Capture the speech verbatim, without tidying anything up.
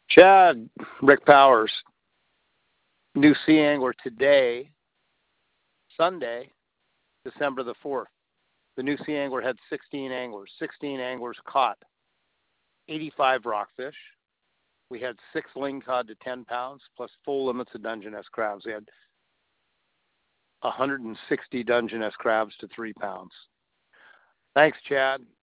Chad, Rick Powers, new sea angler today, Sunday, December the fourth. The new sea angler had sixteen anglers. sixteen anglers caught eighty-five rockfish. We had six lingcod to ten pounds, plus full limits of Dungeness crabs. We had one hundred sixty Dungeness crabs to three pounds. Thanks, Chad.